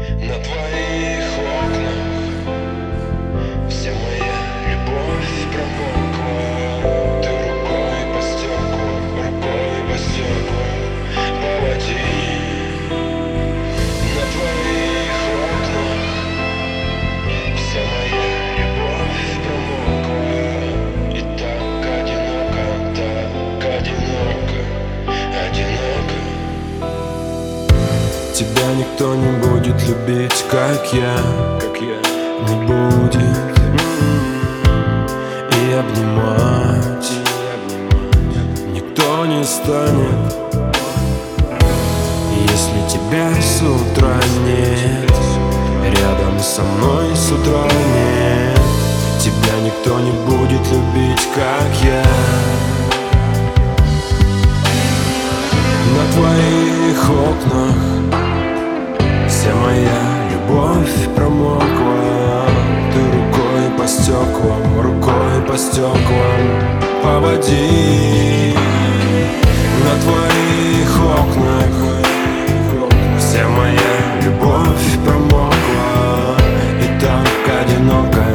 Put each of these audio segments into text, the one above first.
На твоих окнах вся моя любовь промокла. Ты рукой по стеклам поводи. На твоих окнах вся моя любовь промокла. И так одиноко, одиноко. Тебя никто не будет любить, как я. Не будет и обнимать никто не станет. Если тебя с утра нет, рядом со мной с утра нет, тебя никто не будет любить, как я. На твоих окнах вся моя любовь промокла. Ты рукой по стеклам поводи. На твоих окнах вся моя любовь промокла. И так одиноко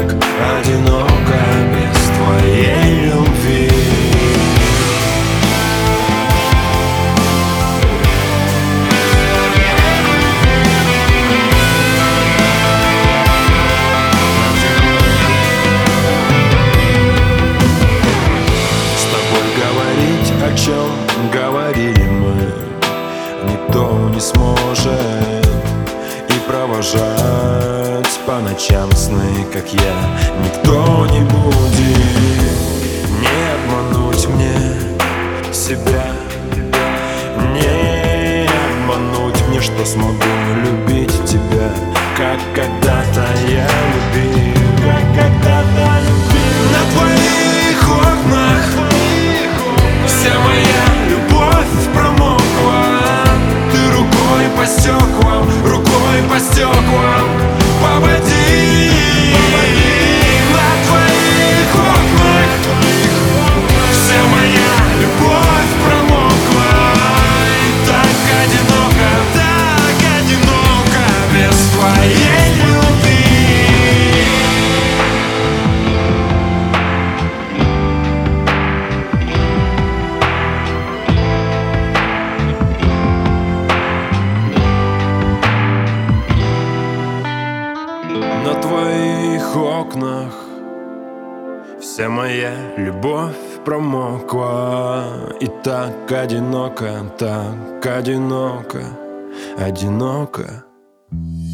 без твоей любви. О чем говорили мы, никто не сможет. И провожать по ночам сны, как я, никто не будет. Не обмануть мне себя, не обмануть мне, что смогу любить тебя, как когда-то я любил, На твоих окнах вся моя любовь промокла. Ты рукой по стеклам поводи. На твоих окнах вся моя любовь промокла. И так одиноко без твоей любви. На твоих окнах вся моя любовь промокла. И так одиноко, одиноко.